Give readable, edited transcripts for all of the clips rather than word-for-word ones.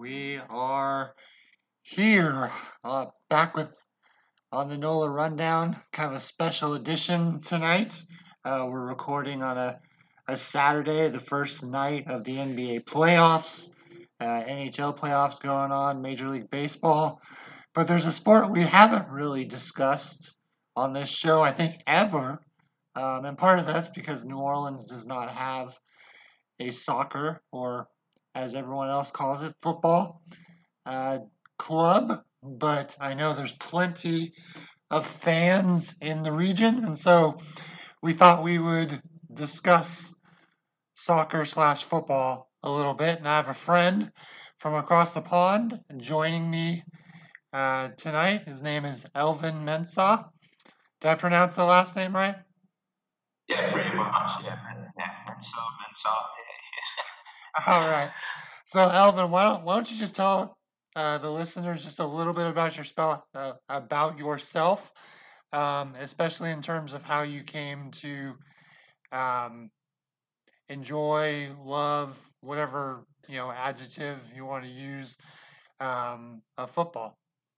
We are here, back with on the NOLA Rundown, kind of a special edition tonight. We're recording on a Saturday, the first night of the NBA playoffs, NHL playoffs going on, Major League Baseball. But there's a sport we haven't really discussed on this show, I think, ever. And part of that's because New Orleans does not have a soccer, or as everyone else calls it, football uh, club. But I know there's plenty of fans in the region, and so we thought we would discuss soccer/football a little bit. And I have a friend from across the pond joining me tonight. His name is Elvin Mensah. Did I pronounce the last name right? Yeah, pretty much. Yeah, Mensa. All right. So, Elvin, why don't you just tell the listeners just a little bit about about yourself, especially in terms of how you came to um, enjoy, love, whatever adjective you want to use of football.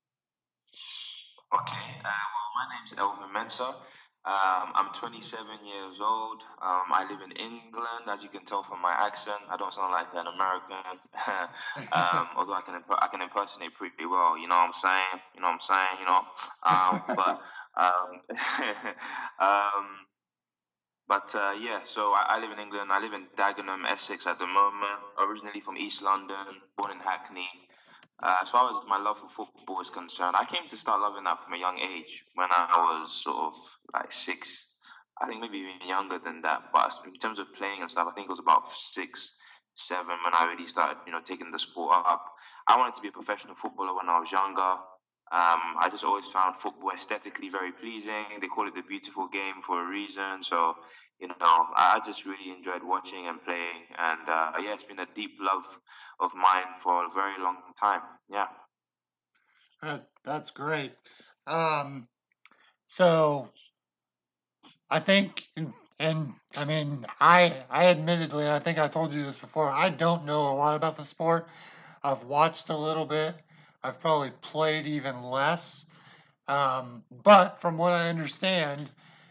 Okay. Well, my name's Elvin Mensa. I'm 27 years old. I live in England, as you can tell from my accent. I don't sound like an American, although I can impersonate pretty well. You know what I'm saying? You know what I'm saying? But um, um, yeah. So I live in England. I live in Dagenham, Essex at the moment. Originally from East London, born in Hackney. As far as my love for football is concerned, I came to start loving that from a young age when I was sort of like six. I think maybe even younger than that. But in terms of playing and stuff, I think it was about six, seven when I really started, taking the sport up. I wanted to be a professional footballer when I was younger. I just always found football aesthetically very pleasing. They call it the beautiful game for a reason. So, I just really enjoyed watching and playing. And yeah, it's been a deep love of mine for a very long time. Yeah. That's great. Um, so I think, and I mean, I admittedly, and I think I told you this before, I don't know a lot about the sport. I've watched a little bit. I've probably played even less. But from what I understand,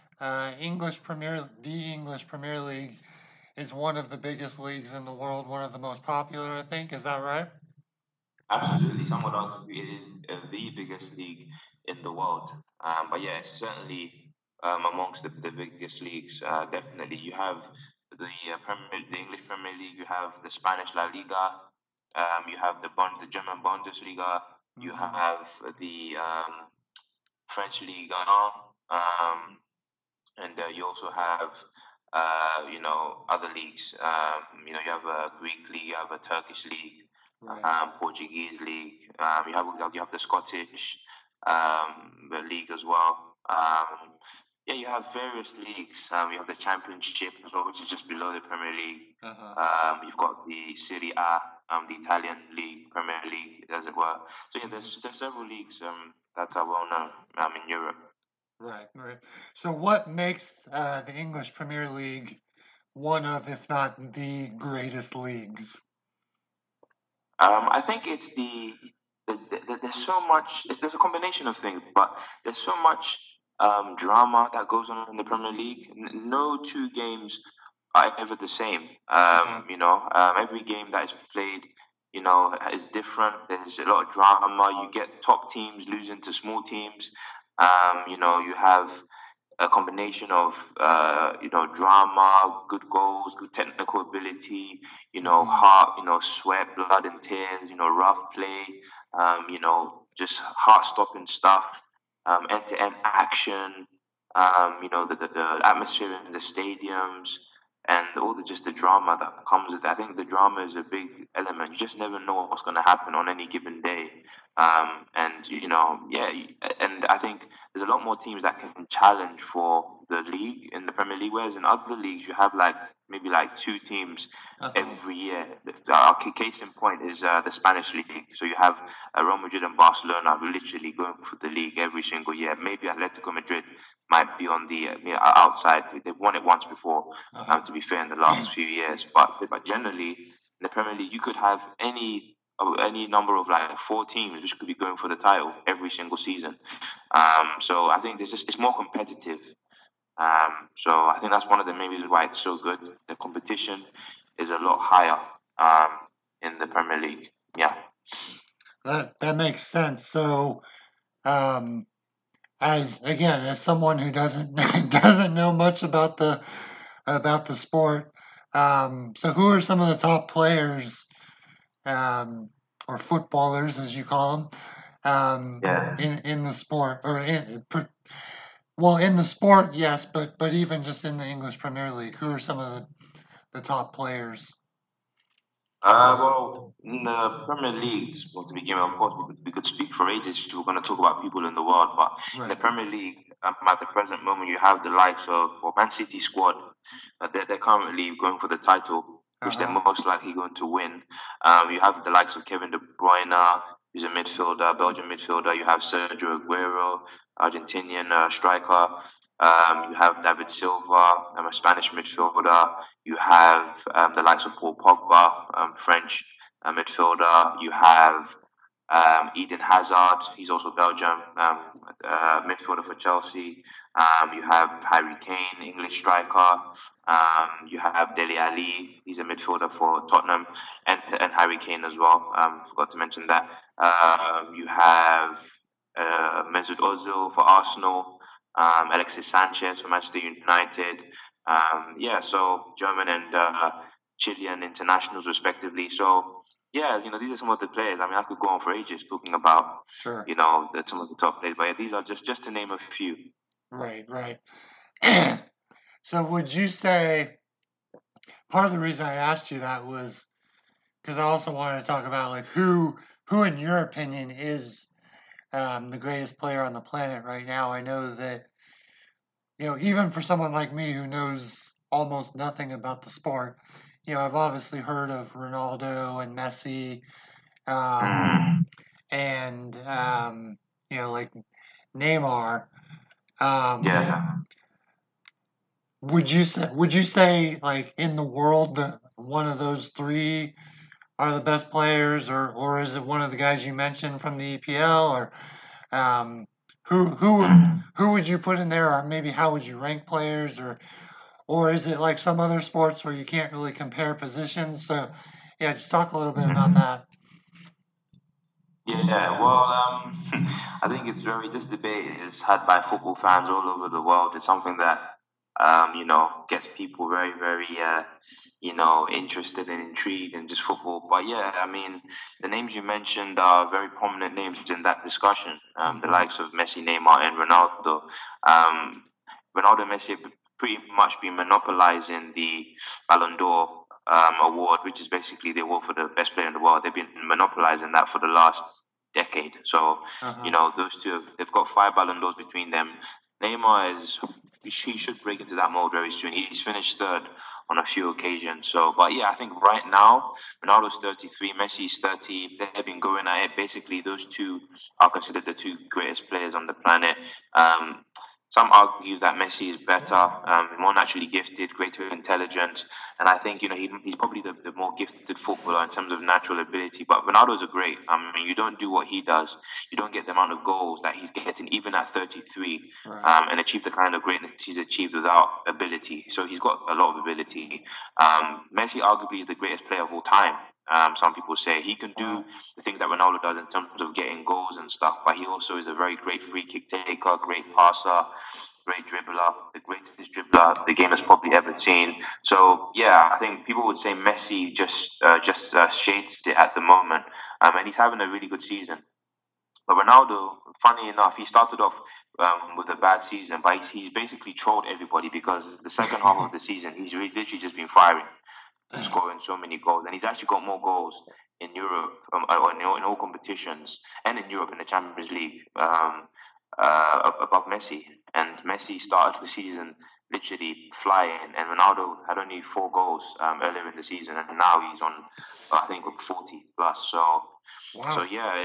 the English Premier League is one of the biggest leagues in the world, one of the most popular, I think. Is that right? Absolutely. Some would argue it is the biggest league in the world. But yeah, it's certainly amongst the biggest leagues. Definitely, you have the English Premier League. You have the Spanish La Liga. You have the German Bundesliga. You Mm-hmm. have the French Ligue 1. And you also have other leagues. You have a Greek league, you have a Turkish league, Right. Portuguese league. You have the Scottish the league as well. Yeah, you have various leagues. You have the Championship as well, which is just below the Premier League. Uh-huh. You've got the Serie A, the Italian league, Premier League, as it were. So yeah, Mm-hmm. there's several leagues that are well known in Europe. Right, right. So, what makes the English Premier League one of, if not the greatest leagues? I think it's there's so much. There's a combination of things, but there's so much drama that goes on in the Premier League. No two games are ever the same. Uh-huh. Every game that is played, is different. There's a lot of drama. You get top teams losing to small teams. You have a combination of drama, good goals, good technical ability, Mm-hmm. heart, sweat, blood and tears, rough play, just heart stopping stuff, end to end action, the atmosphere in the stadiums. And all just the drama that comes with it. I think the drama is a big element. You just never know what's going to happen on any given day. And yeah, and I think there's a lot more teams that can challenge for the league in the Premier League, whereas in other leagues you have maybe two teams Uh-huh. every year. Our case in point is the Spanish league. So you have Real Madrid and Barcelona literally going for the league every single year. Maybe Atletico Madrid might be on the outside. They've won it once before. Uh-huh. To be fair, in the last few years, but generally in the Premier League, you could have any any number of like 4 teams which could be going for the title every single season. So I think it's more competitive. So I think that's one of the main reasons why it's so good. The competition is a lot higher in the Premier League. Yeah. That makes sense. So, as someone who doesn't doesn't know much about the sport, so who are some of the top players, or footballers as you call them, Yeah. in the sport, or in the sport, yes, but even just in the English Premier League, who are some of the top players? Well, in the Premier League, well, to begin with, of course, we could speak for ages if we were going to talk about people in the world. But in the Right. Premier League, at the present moment, you have the likes of Man City squad. They're currently going for the title, which they're Uh-huh. most likely going to win. You have the likes of Kevin De Bruyne, who's a midfielder, Belgian midfielder. You have Sergio Aguero, Argentinian striker. You have David Silva, a Spanish midfielder. You have the likes of Paul Pogba, French midfielder. You have Eden Hazard, he's also Belgium, midfielder for Chelsea. You have Harry Kane, English striker. You have Dele Ali, he's a midfielder for Tottenham, and Harry Kane as well. Forgot to mention that. You have Mesut Ozil for Arsenal. Alexis Sanchez for Manchester United. Yeah, so German and Chilean internationals respectively. So yeah, these are some of the players. I mean, I could go on for ages talking about Sure. some of the top players, but yeah, these are just to name a few. Right, right. So would you say part of the reason I asked you that was because I also wanted to talk about like who in your opinion is, the greatest player on the planet right now? I know that even for someone like me who knows almost nothing about the sport, I've obviously heard of Ronaldo and Messi, um, Mm, and like Neymar. Um, yeah. would you say like in the world that one of those three are the best players, or is it one of the guys you mentioned from the EPL, or um, Mm. who would you put in there, or maybe how would you rank players, or is it like some other sports where you can't really compare positions? So yeah, just talk a little bit about Mhm. that. Yeah, well, I think this debate is had by football fans all over the world. It's something that, gets people very, very, interested and intrigued in just football. But yeah, I mean, the names you mentioned are very prominent names in that discussion. The Hmm. likes of Messi, Neymar, and Ronaldo. Um, Ronaldo and Messi have pretty much been monopolizing the Ballon d'Or award, which is basically the award for the best player in the world. They've been monopolizing that for the last decade. So, Uh-huh. those two they've got 5 Ballon d'Ors between them. Neymar he should break into that mold very soon. He's finished third on a few occasions. So, but yeah, I think right now Ronaldo's 33, Messi's 30. They've been going at it. Basically, those two are considered the two greatest players on the planet. Um, some argue that Messi is better, more naturally gifted, greater intelligence, and I think he's probably the more gifted footballer in terms of natural ability. But Ronaldo's a great. I mean, you don't do what he does, you don't get the amount of goals that he's getting even at 33, Right. and achieve the kind of greatness he's achieved without ability. So he's got a lot of ability. Messi arguably is the greatest player of all time. Some people say he can do Wow. the things that Ronaldo does in terms of getting goals and stuff, but he also is a very great free kick taker, great passer, great dribbler, the greatest dribbler the game has probably ever seen. So yeah, I think people would say Messi just shades it at the moment, and he's having a really good season. But Ronaldo, funny enough, he started off with a bad season, but he's basically trolled everybody because the second half of the season literally just been firing and scoring so many goals, and he's actually got more goals in Europe, in all competitions, and in Europe in the Champions League, above Messi. And Messi started the season literally flying, and Ronaldo had only 4 goals earlier in the season, and now he's on, I think, 40 plus. So Wow. yeah,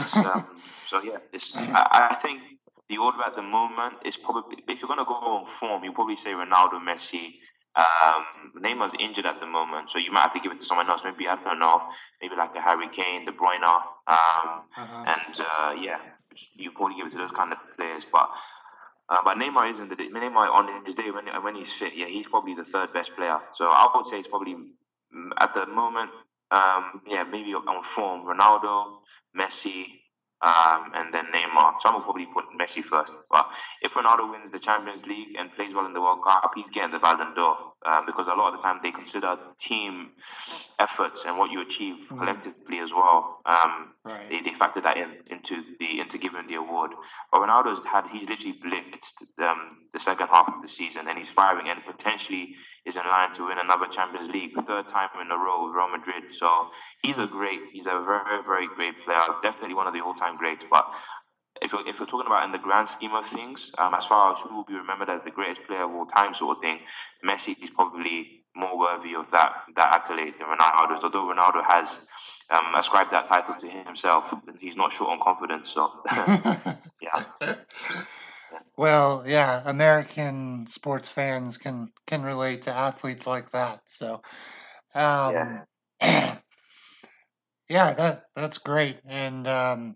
I think the order at the moment is probably, if you're gonna go on form, you probably say Ronaldo, Messi, Neymar's injured at the moment, so you might have to give it to someone else. Maybe, I don't know, maybe like a Harry Kane, De Bruyne, and yeah, you probably give it to those kind of players. But Neymar isn't Neymar on his day when he's fit. Yeah, he's probably the third best player. So I would say it's probably at the moment, yeah, maybe on form, Ronaldo, Messi, and then Neymar. Some will probably put Messi first. But if Ronaldo wins the Champions League and plays well in the World Cup, he's getting the Ballon d'Or, because a lot of the time they consider team efforts and what you achieve collectively as well. Right. They factor that into giving the award. But he's literally blitzed the second half of the season, and he's firing and potentially is in line to win another Champions League, third time in a row with Real Madrid. So he's a very, very great player. Definitely one of the all-time greats. But if we're talking about in the grand scheme of things, as far as who will be remembered as the greatest player of all time, sort of thing, Messi is probably more worthy of that accolade than Ronaldo. Although Ronaldo has ascribed that title to himself, he's not short on confidence. So yeah. Well, yeah, American sports fans can relate to athletes like that. So, Yeah. yeah, that's great. And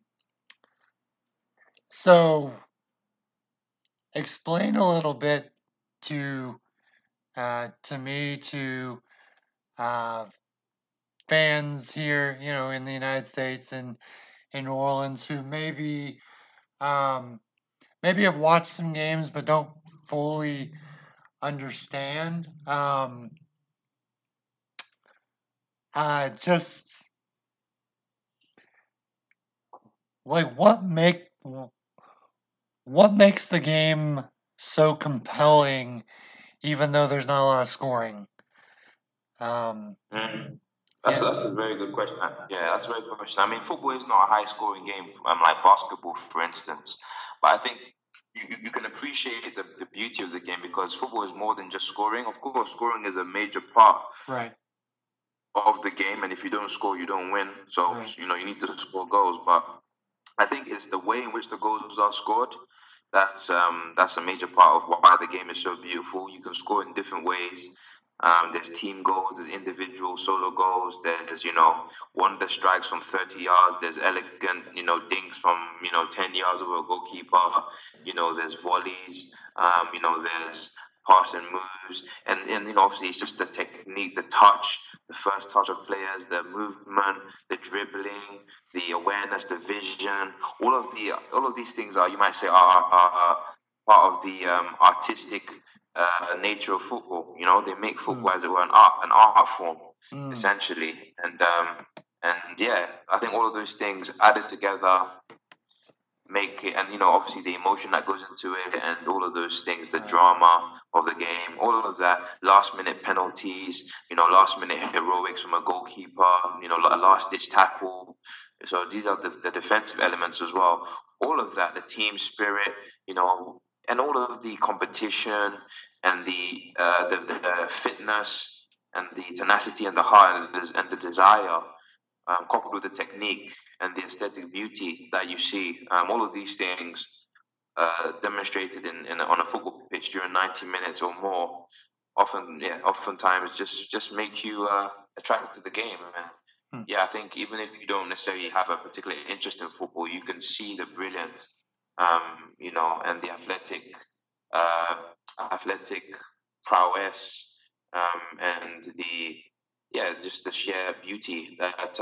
so, explain a little bit to me, to uh, fans here, in the United States and in New Orleans, who um, maybe have watched some games but don't fully understand. Just like what makes the game so compelling, even though there's not a lot of scoring. Mm. Yeah, That's a very good question. Yeah, that's a very good question. I mean, football is not a high scoring game, like basketball, for instance. But I think you can appreciate the beauty of the game because football is more than just scoring. Of course, scoring is a major part right, of the game, and if you don't score, you don't win. So, right. you need to score goals. But I think it's the way in which the goals are scored. That's a major part of why the game is so beautiful. You can score in different ways. There's team goals, there's individual solo goals, there's wonder strikes from 30 yards, there's elegant dinks from 10 yards over a goalkeeper. There's volleys. There's passing moves, and obviously it's just the technique, the touch, the first touch of players, the movement, the dribbling, the awareness, the vision. All of these things are, you might say, are part of the artistic nature of football. They make football, as it were, an art form, Mm, essentially. And yeah, I think all of those things added together make it, and obviously the emotion that goes into it, and all of those things, the right. drama of the game, all of that, last minute penalties, last minute heroics from a goalkeeper, a last ditch tackle. So these are the defensive elements as well. All of that, the team spirit, and all of the competition, and the fitness, and the tenacity, and the heart, and the desire, coupled with the technique and the aesthetic beauty that you see. All of these things demonstrated on a football pitch during 90 minutes or more, oftentimes just make you attracted to the game. And Hmm. yeah, I think even if you don't necessarily have a particular interest in football, you can see the brilliance, and the uh, athletic prowess, and just the sheer beauty that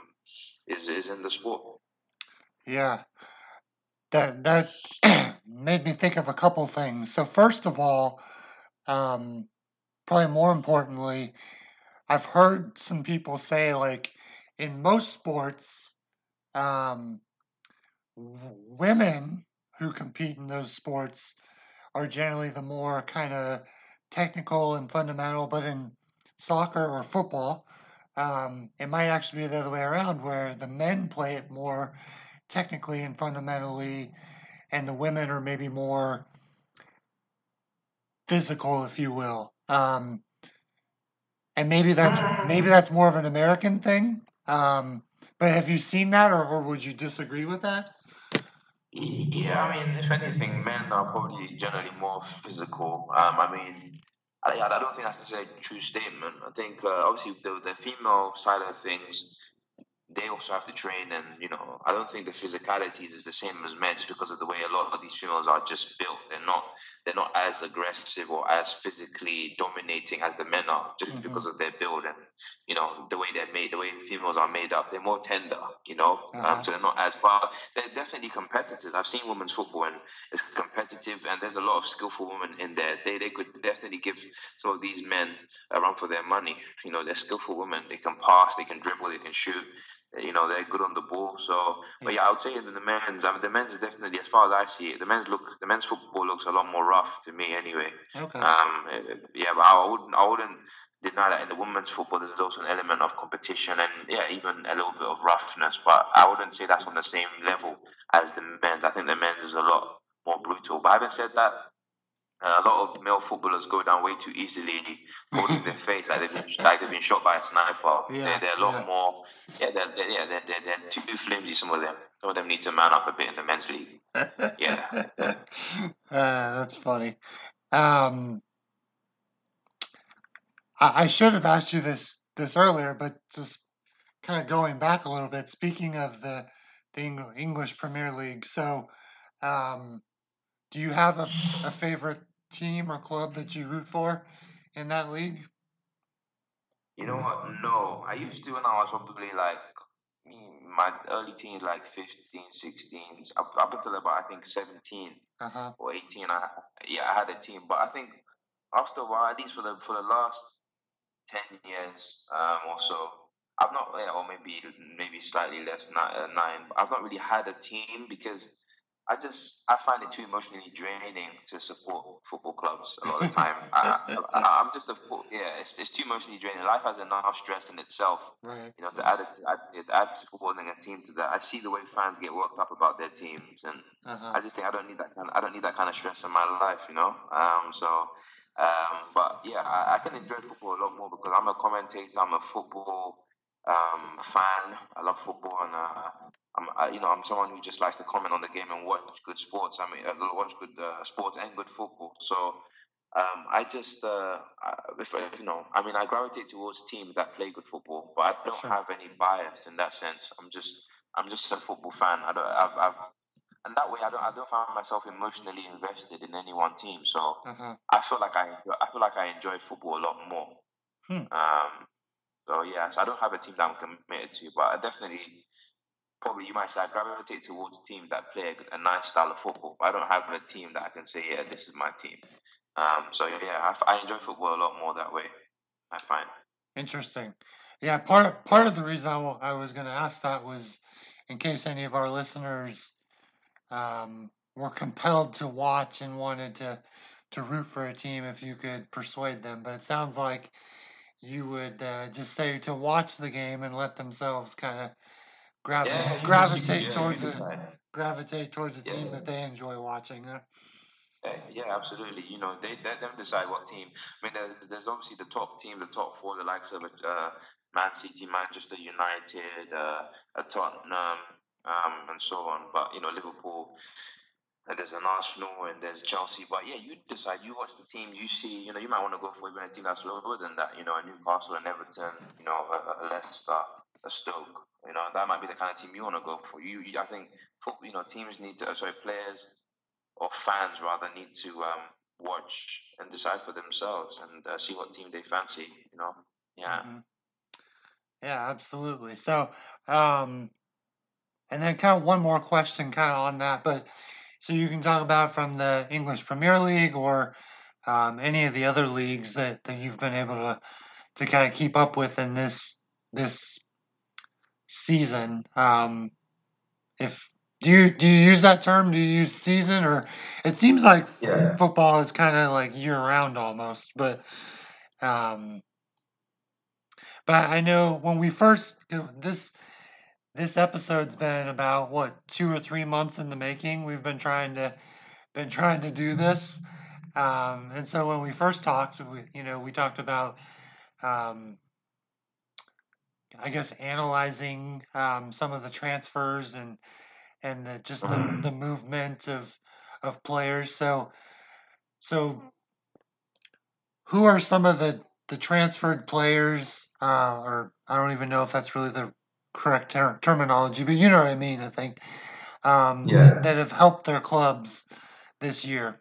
is in the sport. Yeah, that made me think of a couple things. So first of all, um, probably more importantly, I've heard some people say like in most sports, um, women who compete in those sports are generally the more kind of technical and fundamental, but in soccer or football, it might actually be the other way around, where the men play it more technically and fundamentally, and the women are maybe more physical, if you will. And maybe that's more of an American thing. But have you seen that, or would you disagree with that? Yeah, I mean, if anything, men are probably generally more physical. I mean, I don't think that's necessarily a true statement. I think obviously the female side of things, they also have to train, and I don't think the physicalities is the same as men, just because of the way a lot of these females are just built. They're not as aggressive or as physically dominating as the men are, just because Mm-hmm. of their build and the way they're made, the way the females are made up. They're more tender, Uh-huh. so they're not as. But they're definitely competitors. I've seen women's football and it's competitive, and there's a lot of skillful women in there. They could definitely give some of these men a run for their money. They're skillful women. They can pass, they can dribble, they can shoot. They're good on the ball. So, but Yeah. yeah, I would say in the men's. I mean, the men's is definitely, as far as I see it, the men's football looks a lot more rough to me, anyway. Okay. Yeah, but I wouldn't deny that in the women's football, there's also an element of competition and yeah, even a little bit of roughness. But I wouldn't say that's on the same level as the men's. I think the men's is a lot more brutal. But having said that, a lot of male footballers go down way too easily, holding their face like they've been shot by a sniper. They're, Yeah. they're a Yeah. lot more. Yeah, they're too flimsy. Some of them. Some of them need to man up a bit in the men's league. Yeah. That's funny. Um, I should have asked you this earlier, but just kind of going back a little bit. Speaking of the English Premier League, so um, do you have a favorite team or club that you root for in that league? You know what? No, I used to when I was probably like my early teens, like 15, 16, up until about I think 17 Uh huh. or 18. I had a team, but I think after a while, at least for the last 10 years or so. I've not, yeah, or maybe slightly less, 9. But I've not really had a team because I find it too emotionally draining to support football clubs a lot of the time. I'm just yeah, it's too emotionally draining. Life has enough stress in itself. Right. To add supporting a team to that. I see the way fans get worked up about their teams, and Uh huh. I just think I don't need that kind of stress in my life. But yeah, I can enjoy football a lot more because I'm a commentator. I'm a football fan. I love football, and I'm someone who just likes to comment on the game and watch good sports. I mean, watch good sports and good football. So I just, if I mean, I gravitate towards teams that play good football, but I don't Sure. have any bias in that sense. I'm just a football fan. And that way I don't find myself emotionally invested in any one team. So Uh huh. I feel like I enjoy football a lot more. Hmm. Um, so yeah, so I don't have a team that I'm committed to, but I definitely, probably you might say, I gravitate towards teams that play a nice style of football. But I don't have a team that I can say, yeah, this is my team. So yeah, I enjoy football a lot more that way. I find. Interesting. Yeah. Part of the reason I was going to ask that was in case any of our listeners were compelled to watch and wanted to root for a team if you could persuade them. But it sounds like you would just say to watch the game and let themselves kind of Yeah, gravitate you towards a decide. team that Yeah. they enjoy watching. Huh? Yeah, absolutely. They let them decide what team. I mean, there's obviously the top team, the top four, the likes of Man City, Manchester United, Tottenham, and so on. But Liverpool, and there's an Arsenal, and there's Chelsea. But yeah, you decide. You watch the teams. You see. You might want to go for even a team that's lower than that. A Newcastle and Everton. A Leicester, a Stoke. That might be the kind of team you want to go for. I think, teams need to. Sorry, players or fans rather need to watch and decide for themselves and see what team they fancy. Yeah. Hmm. Yeah, absolutely. So, um, and then kind of one more question, kind of on that, but so you can talk about from the English Premier League or any of the other leagues that you've been able to kind of keep up with in this season. If do you use that term? Do you use season, or it seems like Yeah. football is kind of like year round almost, um, but I know when we first this episode's been about what 2 or 3 months in the making. We've been trying to do this, and so when we first talked, we talked about um, I guess analyzing some of the transfers and just the movement of players. So who are some of the transferred players, or I don't even know if that's really the correct terminology, but you know what I mean, I think, Yeah. that have helped their clubs this year?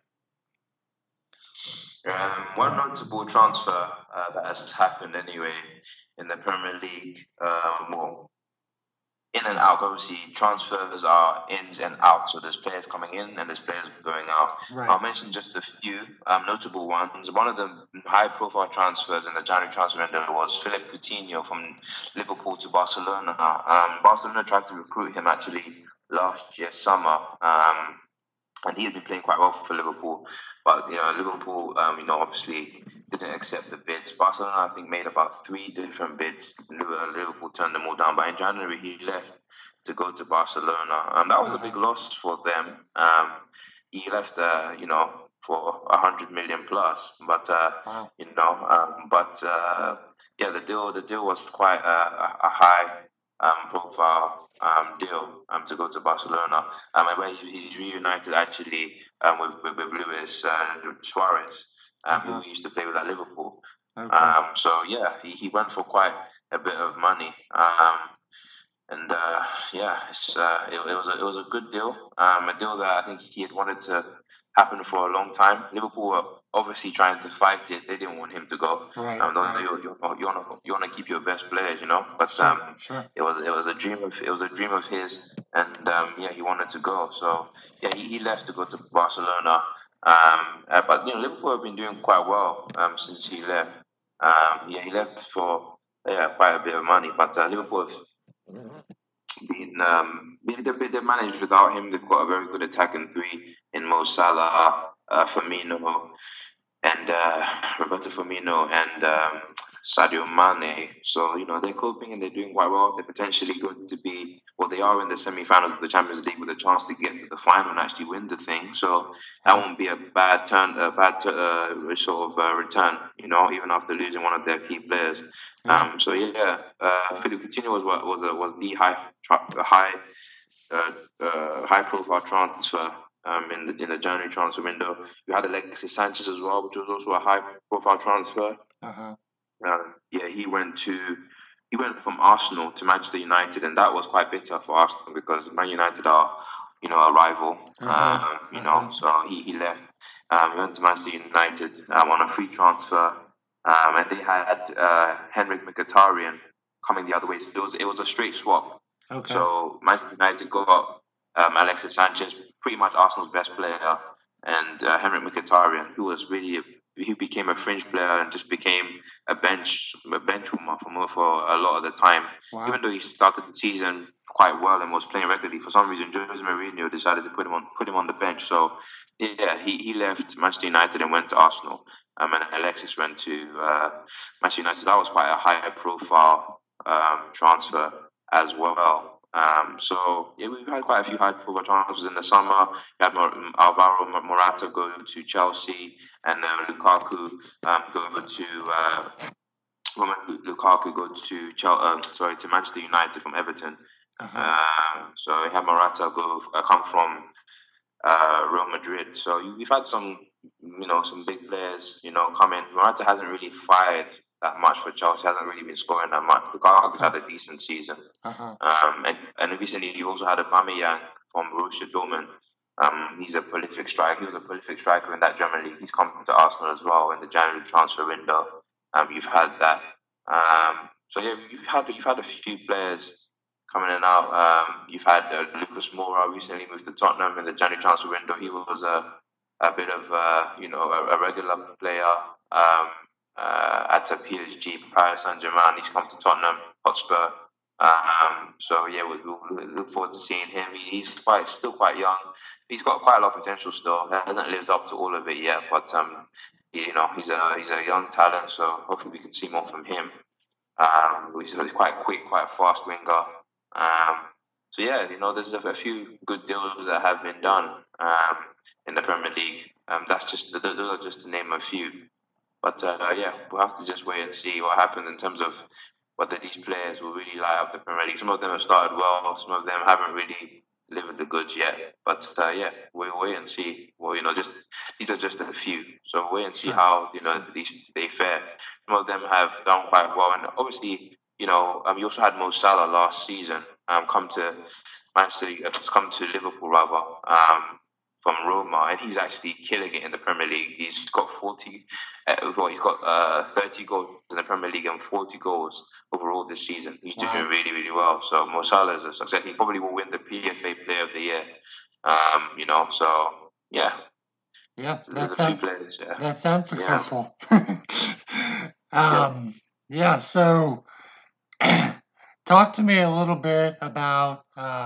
One notable transfer that has happened anyway in the Premier League, well, in and out. Obviously, transfers are ins and outs. So there's players coming in and there's players going out. Right. I'll mention just a few notable ones. One of the high-profile transfers in the January transfer window was Philip Coutinho from Liverpool to Barcelona. Barcelona tried to recruit him actually last year summer. And he had been playing quite well for Liverpool, but Liverpool, obviously didn't accept the bids. Barcelona, I think, made about 3 different bids. Liverpool turned them all down. But in January, he left to go to Barcelona, and that was a big loss for them. He left, for 100 million plus, but Wow. yeah, the deal was quite a high profile deal to go to Barcelona, and where he's reunited actually with Luis Suarez, who he used to play with at Liverpool. Okay. So yeah, he went for quite a bit of money. And yeah, it was a good deal, a deal that I think he had wanted to happen for a long time. Liverpool were obviously trying to fight it; they didn't want him to go. Right. Don't Right. you want to keep your best players, But Sure. Sure. it was a dream of his, and yeah, he wanted to go. So yeah, he left to go to Barcelona. But Liverpool have been doing quite well since he left. Yeah, he left for quite a bit of money, but Liverpool have they've managed without him. They've got a very good attacking three in Mo Salah, Firmino, and Roberto Firmino and Sadio Mane. So they're coping and they're doing quite well. They're potentially going to be, well, they are in the semi-finals of the Champions League with a chance to get to the final and actually win the thing. So that won't be a bad sort of return. Even after losing one of their key players. Yeah. So yeah, Philip Coutinho was the high profile transfer in the January transfer window. You had Alexis Sanchez as well, which was also a high profile transfer. Uh-huh. Yeah, he went from Arsenal to Manchester United, and that was quite bitter for Arsenal because Man United are a rival. So he left. He went to Manchester United on a free transfer, and they had Henrik Mkhitaryan coming the other way. So it was a straight swap. Okay. So Manchester United got Alexis Sanchez, pretty much Arsenal's best player, and Henrik Mkhitaryan, who became a fringe player and just became a bench warmer for a lot of the time. Wow. Even though he started the season quite well and was playing regularly, for some reason Jose Mourinho decided to put him on the bench. So yeah, he left Manchester United and went to Arsenal. And Alexis went to Manchester United. That was quite a high profile transfer as well. So yeah, we've had quite a few high-profile transfers in the summer. We had Alvaro Morata go to Chelsea, and Lukaku go to Manchester United from Everton. So we had Morata come from Real Madrid. So we've had some big players, come in. Morata hasn't really fired that much for Chelsea. Hasn't really been scoring that much. Lukaku's had a decent season. And recently you also had Aubameyang from Borussia Dortmund. He's a prolific striker. He was a prolific striker in that German league. He's come to Arsenal as well in the January transfer window. You've had that. So yeah, you've had a few players coming in and out. You've had Lucas Moura recently moved to Tottenham in the January transfer window. He was a bit of a regular player at a PSG, Paris Saint-Germain. He's come to Tottenham Hotspur. So yeah, we'll look forward to seeing him. He's still quite young. He's got quite a lot of potential still. He hasn't lived up to all of it yet, but he's a young talent. So hopefully we can see more from him. He's quite quick, quite a fast winger. So yeah, there's a few good deals that have been done in the Premier League. Those are just to name a few. But yeah, we'll have to just wait and see what happens in terms of whether these players will really light up the Premier League. Some of them have started well, some of them haven't really delivered the goods yet. But yeah, we'll wait and see. Well, just these are just a few, so wait and see Sure. how Sure. these they fare. Some of them have done quite well, and obviously, you also had Mo Salah last season come to Manchester, come to Liverpool rather. From Roma, and he's actually killing it in the Premier League. He's got 30 goals in the Premier League and 40 goals overall this season. He's doing Wow. really, really well. So Mo Salah is a success. He probably will win the PFA Player of the Year. So yeah, Yeah, so there's a few players. Yeah, that sounds yeah, successful. yeah. Yeah, so talk to me a little bit about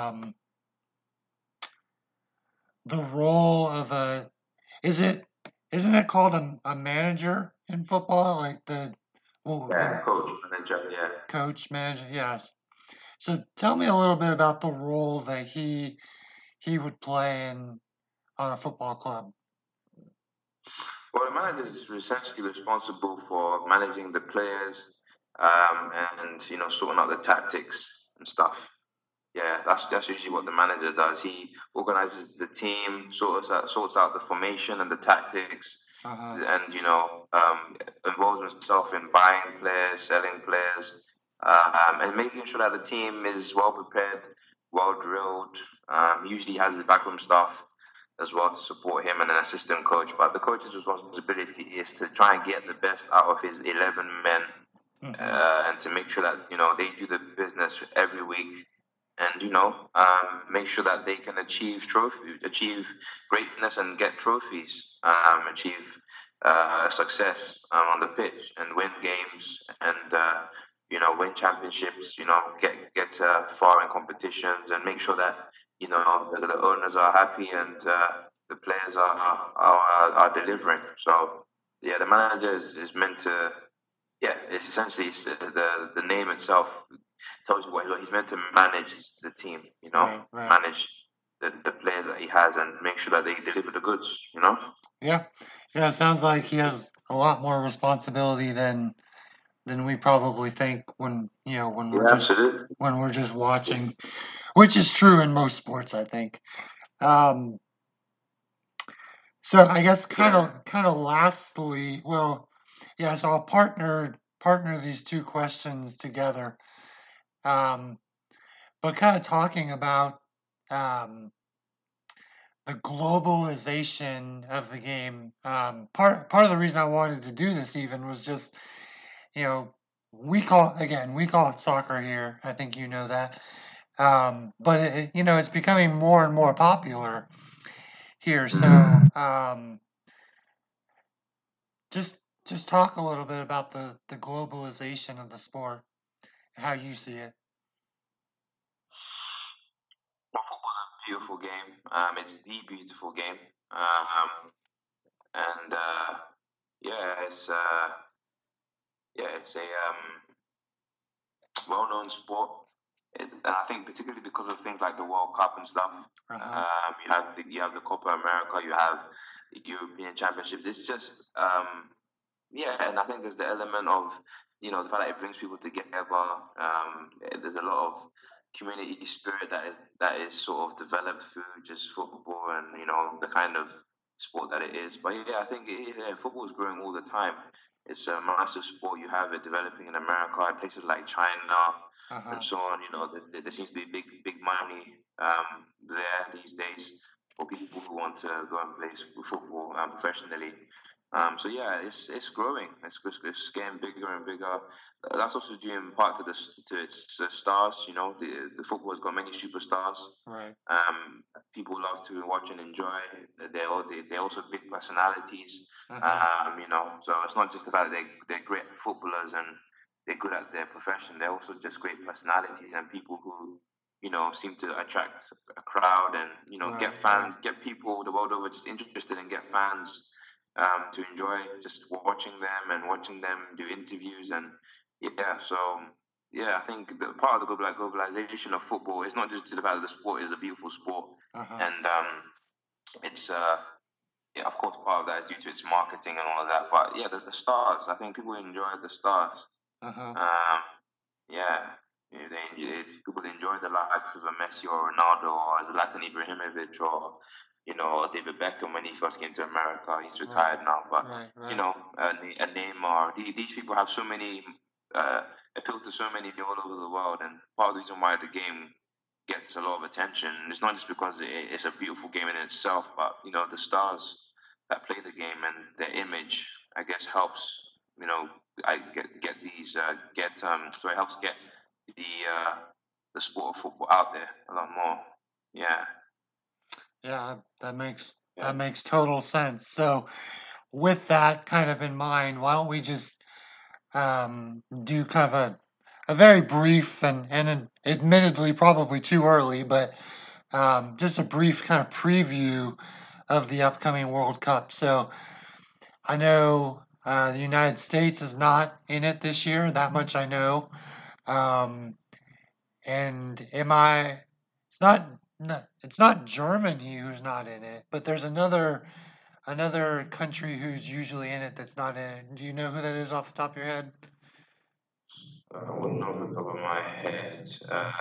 the role of is it isn't it called a manager in football, like the Yeah, coach, manager, yeah. coach manager? Yes. So tell me a little bit about the role that he would play in on a football club. Well, the manager is essentially responsible for managing the players, and sorting out the tactics and stuff. Yeah, that's usually what the manager does. He organizes the team, sorts out the formation and the tactics, Uh-huh. and involves himself in buying players, selling players, and making sure that the team is well prepared, well drilled. He usually has his backroom staff as well to support him and an assistant coach. But the coach's responsibility is to try and get the best out of his 11 men, Mm-hmm. and to make sure that they do the business every week, and make sure that they can achieve greatness and get trophies, achieve success on the pitch and win games, and win championships. Get far in competitions, and make sure that the owners are happy, and the players are delivering. So yeah, the manager is meant to, yeah, the name itself tells you what he's meant to manage the team, Right, right. manage the players that he has and make sure that they deliver the goods. Yeah. Yeah, it sounds like he has a lot more responsibility than we probably think when Yeah, absolutely. when we're just watching, which is true in most sports, I think. Um, so I guess Yeah. kind of lastly, well, yeah, so I'll partner these two questions together. Um, but kind of talking about um, the globalization of the game. Part of the reason I wanted to do this even was just, you know, we call it soccer here. I think you know that. But it's becoming more and more popular here. So just just talk a little bit about the globalization of the sport, how you see it. Well, football's a beautiful game. It's the beautiful game. And yeah, it's a well-known sport. And I think particularly because of things like the World Cup and stuff. Uh-huh. You have the Copa America, you have the European Championships. It's just yeah, and I think there's the element of the fact that it brings people together. There's a lot of community spirit that is sort of developed through just football and the kind of sport that it is. But yeah, I think football is growing all the time. It's a massive sport. You have it developing in America, in places like China, and Uh-huh. so on. There seems to be big money there these days for people who want to go and play football professionally. So yeah, it's growing. It's getting bigger and bigger. That's also due in part to its stars. The football has got many superstars. Right. People love to watch and enjoy. They're also big personalities. Uh-huh. So it's not just the fact that they're great footballers and they're good at their profession. They're also just great personalities and people who seem to attract a crowd and Right. Right. get people the world over just interested and get fans to enjoy just watching them and watching them do interviews. And yeah, so yeah, I think the part of the globalization of football is not just the fact that the sport is a beautiful sport, Uh-huh. and it's yeah, of course part of that is due to its marketing and all of that. But yeah, the stars, I think people enjoy the stars. Uh-huh. Um, yeah, People enjoy the likes of a Messi or Ronaldo or Zlatan Ibrahimovic or David Beckham when he first came to America. He's Right, retired now, but right, right. A Neymar. These people have so many uh, appeal to so many all over the world, and part of the reason why the game gets a lot of attention is not just because it's a beautiful game in itself, but the stars that play the game and their image, I guess, helps. I get these get so it helps get the uh, the sport of football out there a lot more. Yeah, Yeah, that makes yeah. that makes total sense. So, with that kind of in mind, why don't we just do kind of a very brief and admittedly probably too early, but just a brief kind of preview of the upcoming World Cup. So I know the United States is not in it this year. That much I know. Um, and am I? It's not. It's not Germany who's not in it, but there's another country who's usually in it that's not in it. Do you know who that is off the top of your head? I wouldn't know off the top of my head.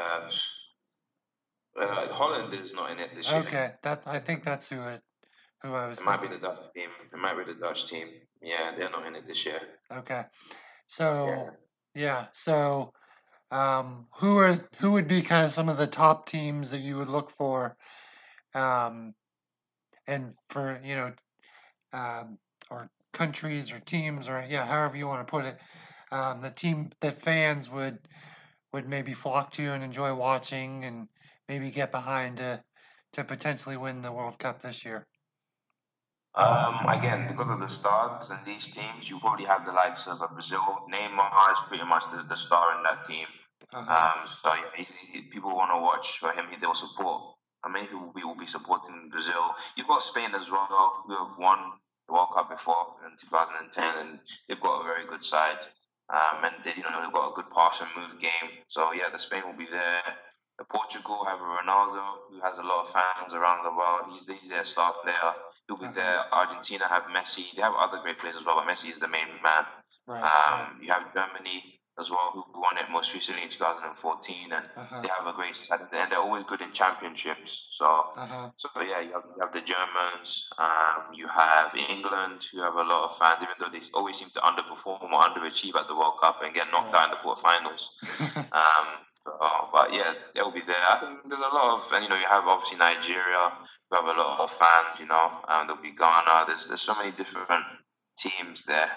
Holland is not in it this year. Okay, that I think that's who I was It might be the thinking. Dutch team. It might be the Dutch team. Yeah, they're not in it this year. Okay, so Yeah. yeah, so who would be kind of some of the top teams that you would look for, um, and for um, or countries or teams or yeah, however you want to put it, the team that fans would maybe flock to and enjoy watching and maybe get behind to potentially win the World Cup this year. Again, because of the stars and these teams, you probably have the likes of Brazil. Neymar is pretty much the star in that team. Uh huh. So yeah, people want to watch for him. They'll support. Many people will be supporting Brazil. You've got Spain as well, who have won the World Cup before in 2010, and they've got a very good side. And they've got a good pass and move game. So yeah, the Spain will be there. Portugal have a Ronaldo who has a lot of fans around the world. He's their star player. He'll be Uh huh. there. Argentina have Messi. They have other great players as well, but Messi is the main man. Right. Right. You have Germany as well, who won it most recently in 2014, and Uh huh. they have a great side, and they're always good in championships. Uh huh. So yeah, you have the Germans. You have England, who have a lot of fans, even though they always seem to underperform or underachieve at the World Cup and get knocked Right. out in the quarterfinals. But yeah, they'll be there. I think there's a lot of, and you have obviously Nigeria, who have a lot of fans. There'll be Ghana. There's so many different teams there.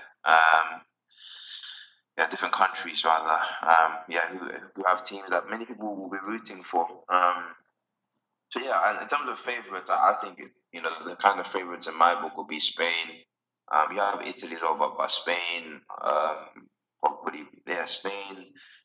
Yeah, different countries rather. Who have teams that many people will be rooting for. So yeah, in terms of favourites, I think the kind of favourites in my book will be Spain. You have Italy as well, but Spain, probably yeah, Spain,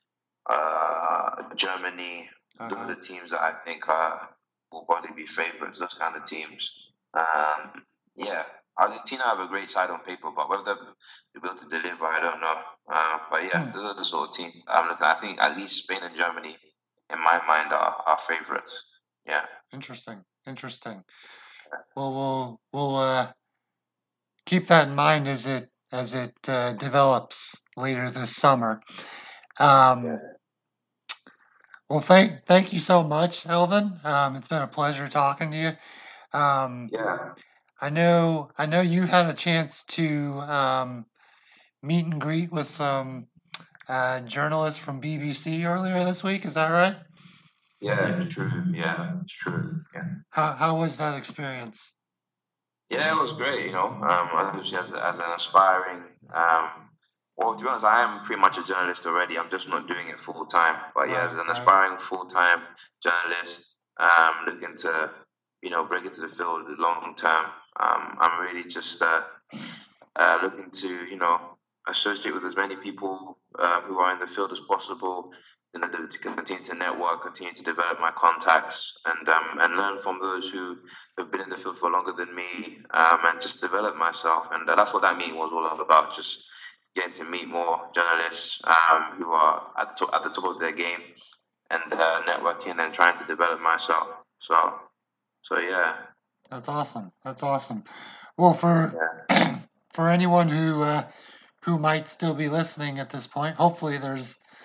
Germany. Uh Those are huh. the teams that I think will probably be favourites. Those kind of teams. Yeah, Argentina have a great side on paper, but whether they'll be able to deliver, I don't know. But yeah, Hmm. those are the sort of teams I'm looking at. I think at least Spain and Germany, in my mind, are favourites. Yeah. Interesting. Interesting. Well, we'll keep that in mind as it develops later this summer. Um, Yeah. well, thank you so much, Elvin. It's been a pleasure talking to you. Yeah. I know you had a chance to meet and greet with some journalists from BBC earlier this week. Is that right? Yeah, it's true. Yeah, it's true. Yeah. How was that experience? Yeah, it was great, obviously as an aspiring, well, to be honest, I am pretty much a journalist already. I'm just not doing it full time. But yeah, as Right, an right. aspiring full time journalist, looking to, break into the field long term, I'm really just looking to, associate with as many people who are in the field as possible, to continue to network, continue to develop my contacts, and learn from those who have been in the field for longer than me, and just develop myself. And that's what that meeting was all about. Just getting to meet more journalists who are at the top of their game, and networking and trying to develop myself. So yeah, That's awesome. That's awesome. Well, for yeah, for anyone who might still be listening at this point, hopefully there's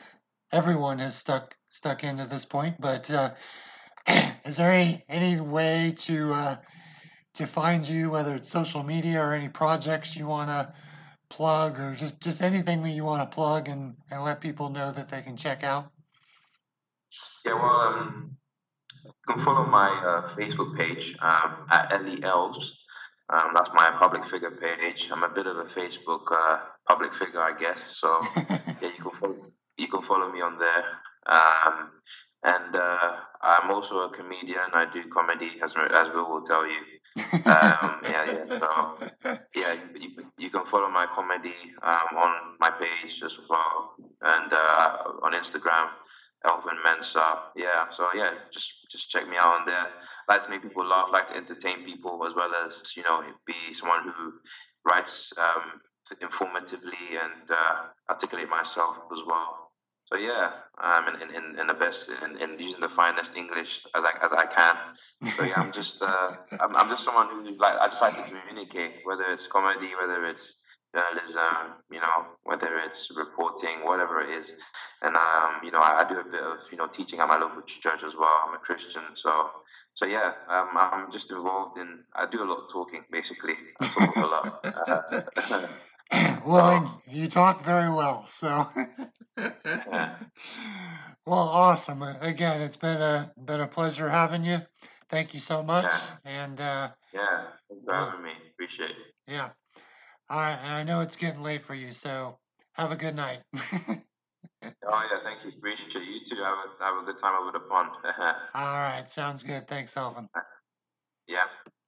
everyone has stuck into this point. But is there any way to find you, whether it's social media or any projects you want to plug, or just anything that you want to plug and let people know that they can check out? Yeah, well, you can follow my Facebook page at Ellie Elves. That's my public figure page. I'm a bit of a Facebook public figure, I guess. So yeah, you can follow me on there. Um, and I'm also a comedian. I do comedy, as Will will tell you. Yeah. So yeah, you can follow my comedy on my page as well, and on Instagram, Elvin Mensa. Yeah, so yeah, just check me out on there. I like to make people laugh, like to entertain people, as well as be someone who writes informatively and articulate myself as well. So yeah, in the best in using the finest English as I can. So yeah, I'm just someone who I just like to communicate, whether it's comedy, whether it's journalism, whether it's reporting, whatever it is. And I do a bit of teaching at my local church as well. I'm a Christian, so yeah, I'm just involved in. I do a lot of talking, basically. I talk a lot. Well, you talk very well. So, Yeah, well, awesome. Again, it's been a pleasure having you. Thank you so much. yeah, And yeah. Thanks for well, having me. Appreciate it. yeah. All right. And I know it's getting late for you, so have a good night. Oh yeah, thank you. Appreciate it. You too. Have a good time over the pond. All right. Sounds good. Thanks, Elvin. Yeah.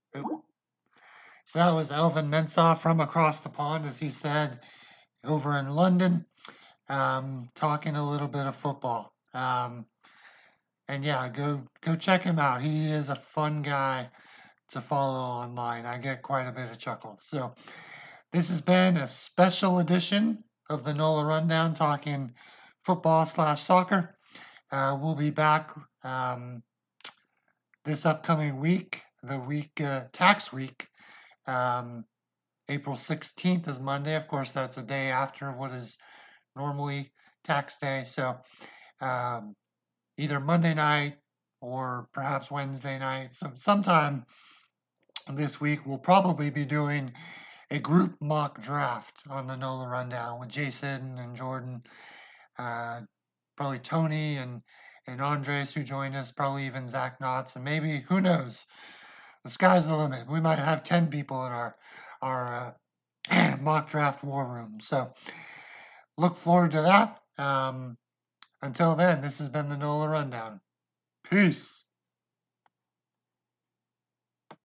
So that was Elvin Mensah from across the pond, as he said, over in London, talking a little bit of football. And yeah, go check him out. He is a fun guy to follow online. I get quite a bit of chuckles. So this has been a special edition of the NOLA Rundown, talking football/soccer. We'll be back this upcoming week, the week tax week. April 16th is Monday. Of course, that's a day after what is normally tax day. So either Monday night or perhaps Wednesday night. So sometime this week, we'll probably be doing a group mock draft on the NOLA Rundown with Jason and Jordan, probably Tony and Andres, who joined us, probably even Zach Knotts, and maybe, who knows, the sky's the limit. We might have 10 people in our mock draft war room. So look forward to that. Until then, this has been the NOLA Rundown. Peace.